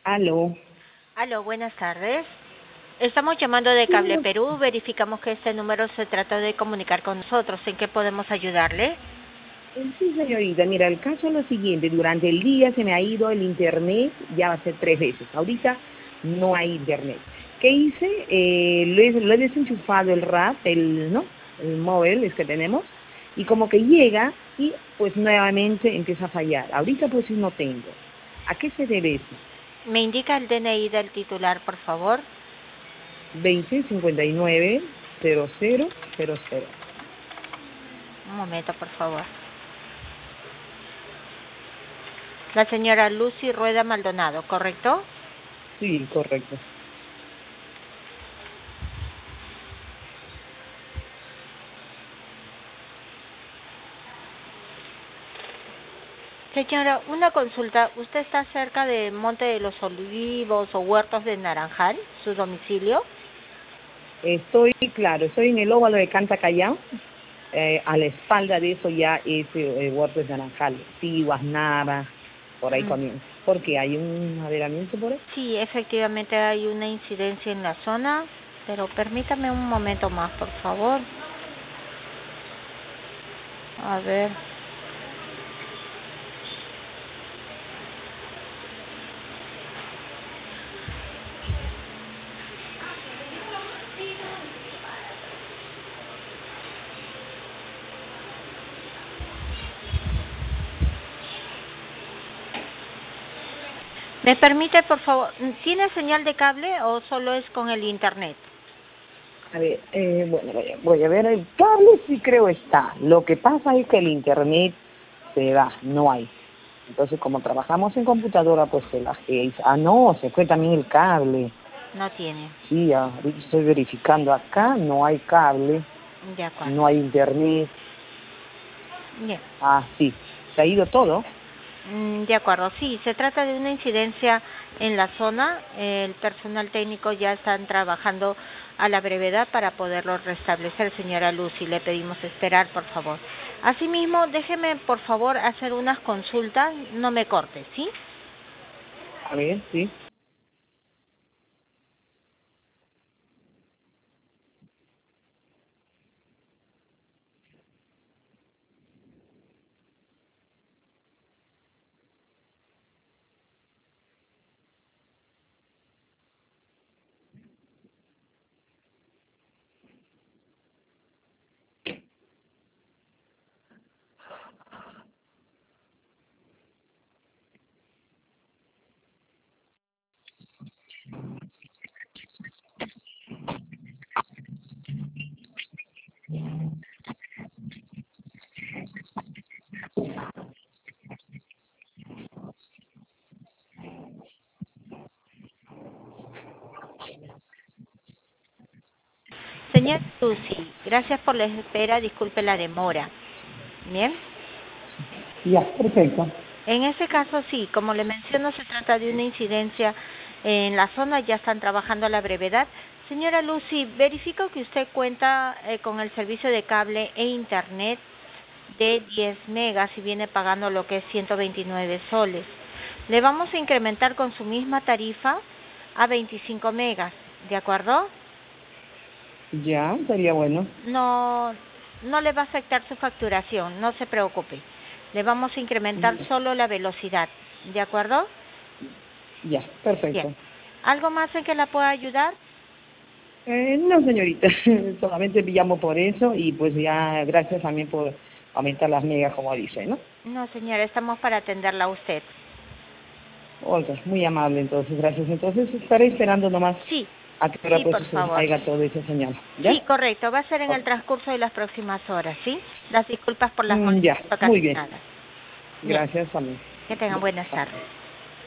Aló. Aló, buenas tardes. Estamos llamando de Cable Perú. Verificamos que este número se trata de comunicar con nosotros. ¿En qué podemos ayudarle? Sí, señorita, mira, el caso es lo siguiente. Durante el día se me ha ido el internet, ya va a ser 3 veces. Ahorita no hay internet. ¿Qué hice? Lo he desenchufado el RAP, ¿no? El móvil es que tenemos, y como que llega y pues nuevamente empieza a fallar. Ahorita pues sí no tengo. ¿A qué se debe eso? ¿Me indica el DNI del titular, por favor? 20 59 0000. Un momento, por favor. La señora Lucy Rueda Maldonado, ¿correcto? Sí, correcto. Señora, una consulta. ¿Usted está cerca de Monte de los Olivos o Huertos de Naranjal, su domicilio? Estoy en el óvalo de Canta Callao. A la espalda de eso ya es Huertos de Naranjal, sí, Guasnara, por ahí Mm, comienza. Porque hay un adelamiento por ahí. Sí, efectivamente hay una incidencia en la zona, pero permítame un momento más, por favor. A ver. ¿Me permite, por favor? ¿Tiene señal de cable o solo es con el internet? A ver, bueno, voy a ver, el cable sí creo está. Lo que pasa es que el internet se va, no hay. Entonces, como trabajamos en computadora, pues no, se fue también el cable. No tiene. Sí, ahorita estoy verificando acá, no hay cable, De acuerdo. no hay internet. Bien. Ah, sí, se ha ido todo. De acuerdo, sí, se trata de una incidencia en la zona. El personal técnico ya están trabajando a la brevedad para poderlo restablecer, señora Lucy. Le pedimos esperar, por favor. Asimismo, déjeme, por favor, hacer unas consultas. No me corte, ¿sí? A ver, sí. Señora Lucy, gracias por la espera. Disculpe la demora. Bien. Ya, perfecto. En ese caso, sí, como le menciono, se trata de una incidencia en la zona, ya están trabajando a la brevedad. Señora Lucy, verifico que usted cuenta con el servicio de cable e internet de 10 megas y viene pagando lo que es 129 soles. Le vamos a incrementar con su misma tarifa a 25 megas, ¿de acuerdo? Ya, sería bueno. No, no le va a afectar su facturación, no se preocupe. Le vamos a incrementar solo la velocidad, ¿de acuerdo? Ya, Bien. perfecto. ¿Algo más en que la pueda ayudar? No, señorita, solamente llamo por eso y pues ya gracias también por aumentar las megas, como dice, ¿no? No, señora, estamos para atenderla a usted. Oiga, muy amable, entonces, gracias. Entonces estaré esperando nomás Sí, a que ahora sí, pues por se favor. haga todo esa señal, ¿ya? Sí, correcto, va a ser en el Ok. transcurso de las próximas horas, ¿sí? Las disculpas por las molestias Ya, muy bien. ocasionadas. Bien, Gracias también. que tengan Ya, buenas chao. tardes.